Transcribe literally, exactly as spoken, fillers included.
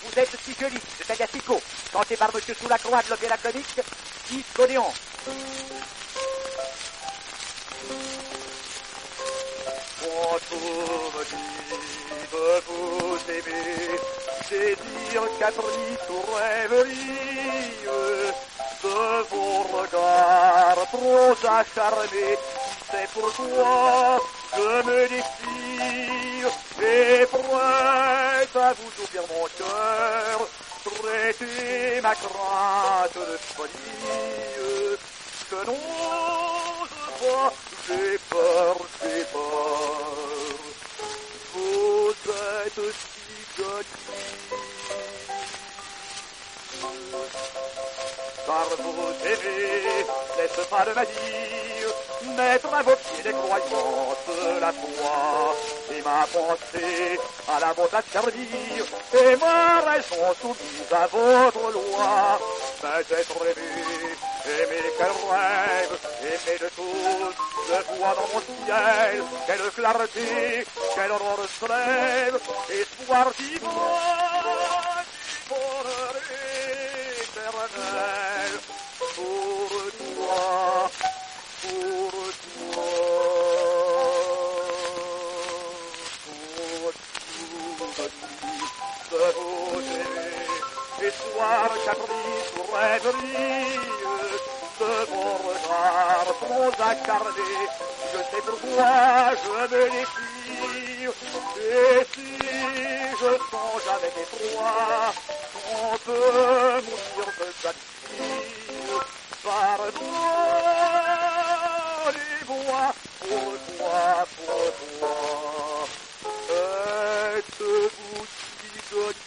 vous êtes si joli, de Tagasico, chanté par Monsieur Soulacroix de l'Opéra Comique, dit Codéon. Quand vous me dites de vous aimer, désir, caprice ou rêverie, de vos regards trop acharnés, c'est pourquoi je me déchire et prête à vous ouvrir mon cœur, traiter ma crainte de folie. Je n'ose pas, j'ai peur, j'ai peur. Vous êtes si jolie. Car vous aimez, n'est-ce pas de ma dire, mettre à vos pieds des croyances, la foi et ma pensée à la vôtre à servir, et ma raison soumise à votre loi. Mais être aimé, aimer quel rêve, aimer de tous, je vois dans mon ciel, quelle clarté, quelle aurore se lève, espoir divin, du bonheur éternel, pour toi, pour toi, pour tout de vous aimer, espoir, caprice ou rêverie, de mon regard trop accarné, je sais pourquoi je me déchire, et si je songe avec effroi, on peut mourir de jalousie, pardon les voix, pour toi, pour toi, êtes-vous si jolie?